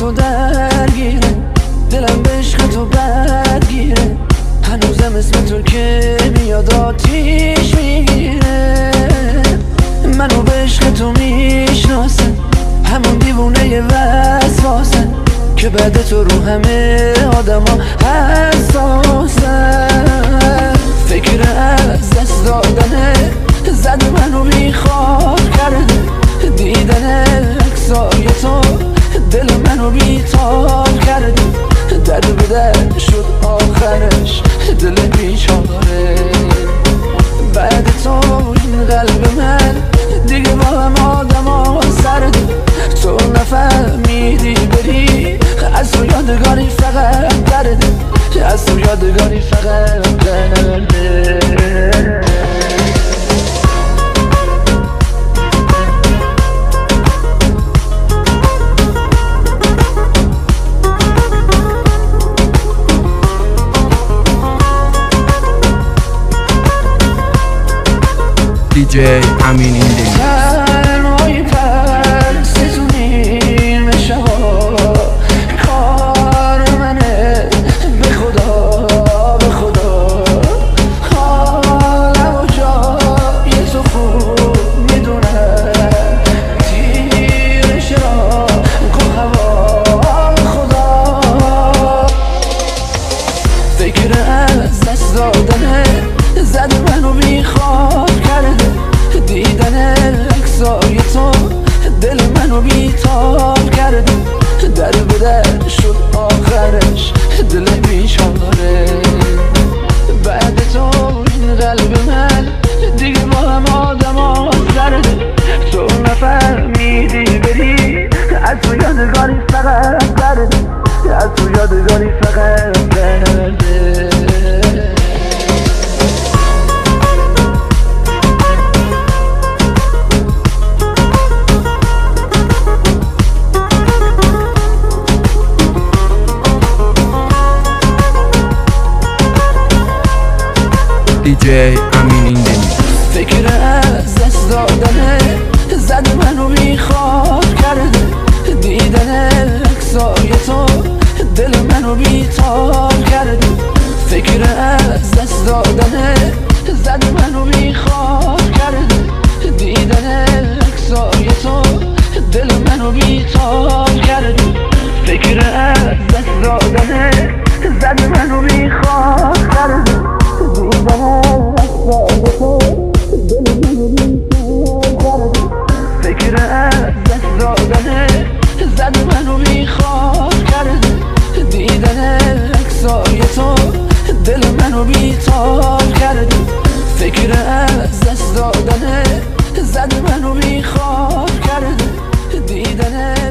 تو درگیره، دلم به عشق تو بدگیره، هنوزم اسم تو که میاد آتیش میگیره. منو به عشق تو میشناسه، همون دیوونه وسواسه که بعد تو رو همه آدما حساسه. فکر از دست دادنه زد منو بیخواب کرده، دیدن عکسای تو دل منو بیتاب کرده. در به در شد آخرش دل بیچاره، بعد تو این قلب من دیگه با هم آدما سرده. تو نفهمیدی بری، از تو یادگاری فقط درده، از تو یادگاری فقط درده. DJ امین ایندنی. تنهای ستونیم شبا کار منه، به خدا به خدا حالم و جای تو خوب میدونم، تیرش را گو هوا به خدا. فکر از دست دادنه زد منو بیخواب کرده، دیدن عکسای تو دل منو بیتاب کرده. در به در شد آخرش دل بیچاره، بعد تو این قلب من دیگه با هم آدما زرده. تو نفهمیدی بری، از تو یادگاری فقط درده، از تو یادگاری فقط درده. DJ امین ایندنی. فکر از دست دادنه زد منو بیخواب کرده، دیدن عکسای تو دل منو بیتاب کرده. فکر از دست دادنه زد منو بیخواب کرده، دیدن عکسای تو دل منو بیتاب کرده. فکر از دست دادنه زد منو بیخواب کرده، فکر از دست دادنه زد منو بیخواب کرده، دیدن عکسای تو دل منو بیتاب کرده. فکر از دست دادنه زد منو بیخواب کرده، دیدن